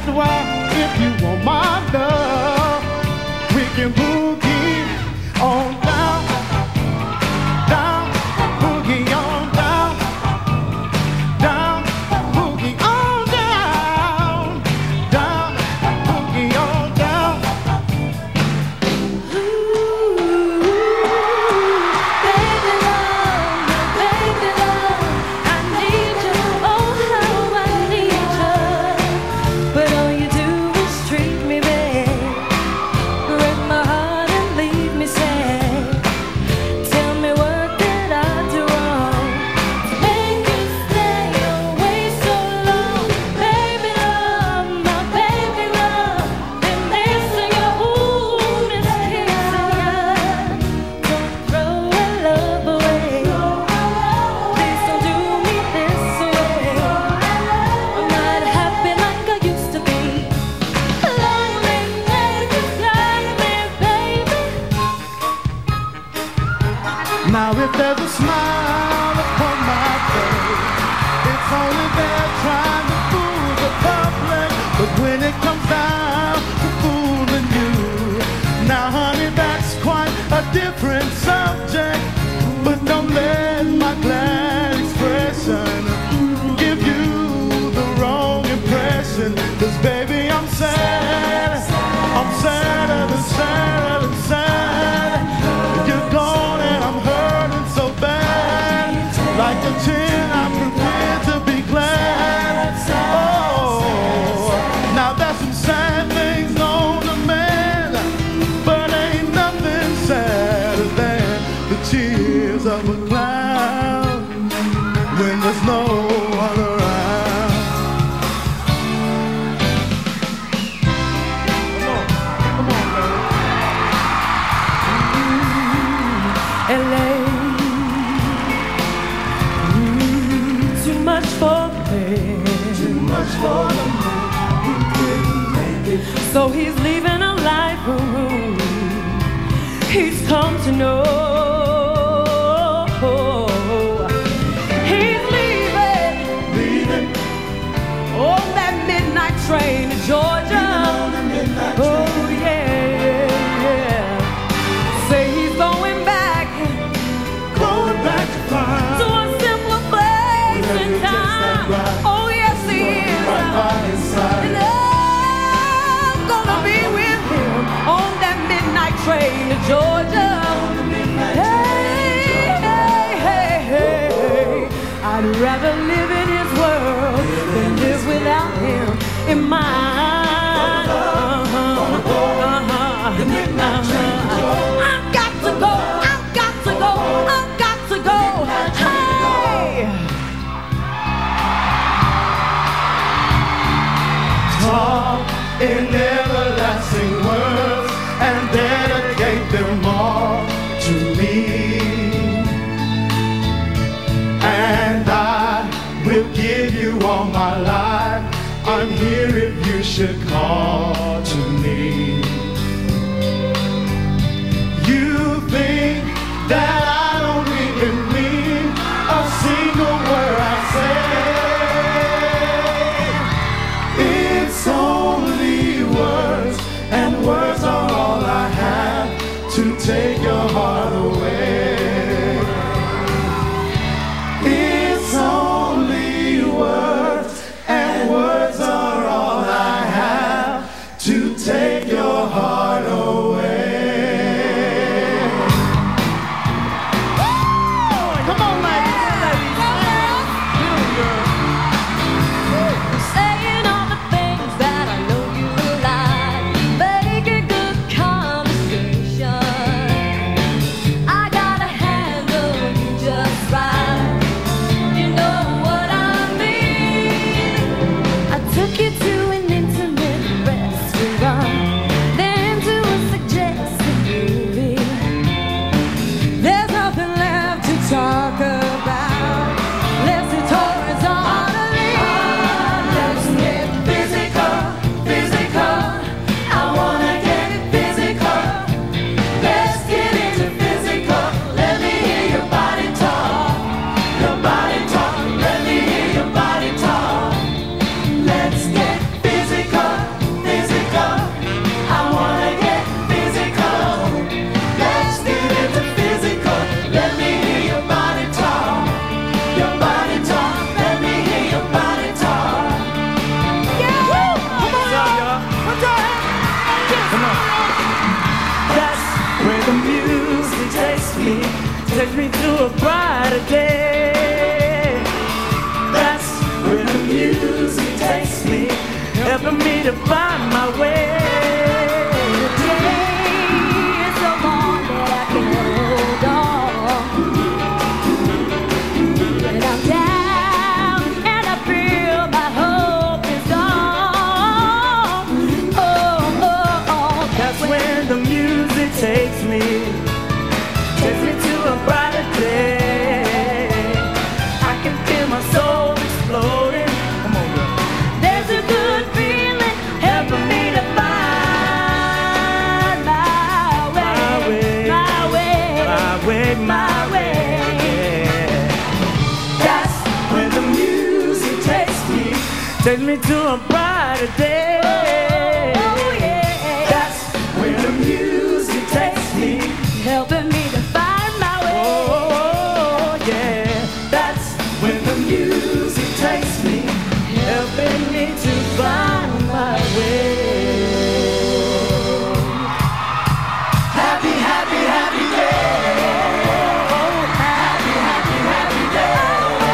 That's why if you want my love, we can boogie on down, down, boogie on down, down, boogie on down, down, boogie on down. Baby love, I need you, oh how I need you. But all you do is treat me bad, break my heart and leave me sad. Tell me what did I do wrong to make you stay away so long? Baby love, my baby love, been missing you, ooh, been kissing you. Don't throw our love away, please don't do me this way. I'm not happy like I used to be. Lonely days just drive me, baby. Now if there's a smile upon my face, it's only there trying to fool the public. But when it comes down to fooling you, now honey, that's quite a different subject. But don't let my glad expression give you the wrong impression. 'Cause baby, I'm sad, I'm sadder than sad and sad. You're gone and I'm hurting so bad. Like a chin, I'm prepared to be glad. Oh, now there's some sad things on a man, but ain't nothing sadder than the tears of a clown when there's no one around. Come on, baby. LA, too much for me. Too much for the man who couldn't make it. So he's leaving a life room he's come to know. He's leaving, Leaving on that midnight train to Georgia. on the midnight Oh train. yeah. Say he's going back Going back to find to a simpler place Where and he takes that time. ride. Oh yes he is. right by his side. And I'm gonna be with him on that midnight train to Georgia. Hey, hey, hey, hey. I'd rather live in his world than live without him in mine. I've got to go, I've got to go, I've got to go. Hey! Talk in everlasting words and dedicate them all to me. And I will give you all my life. I'm here if you should call to me. You think that I don't even mean a single word I say. It's only words, and words are all I have to take your heart away. It's only words, and words are all I have to Take me to a brighter day. Oh, yeah. That's when the music takes me, Helping me to find my way. oh yeah. That's when the music takes me, helping me to find my way. Happy, happy, happy day. Oh, happy, happy, happy day.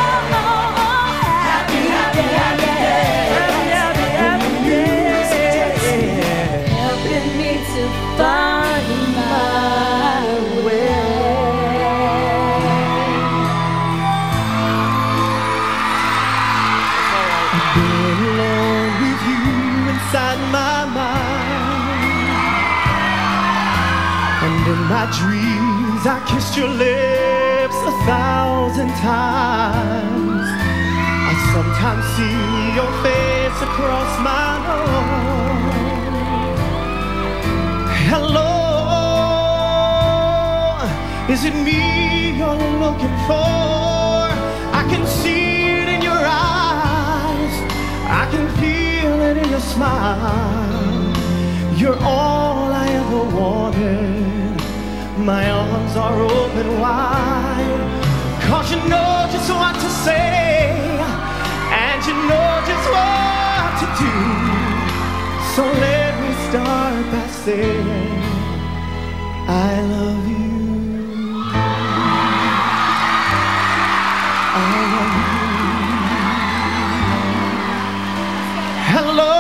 Happy, happy, happy day. Happy, happy, happy day. Helping me to find my way. Been alone with you inside my mind, and in my dreams I kissed your lips 1,000 times. I sometimes see your face across my road. Hello, is it me you're looking for? I can see it in your eyes, I can feel it in your smile. You're all I ever wanted. My arms are open wide, 'cause you know just what to say, and you know just what to do. So let me start by saying I love you. I love you. Hello,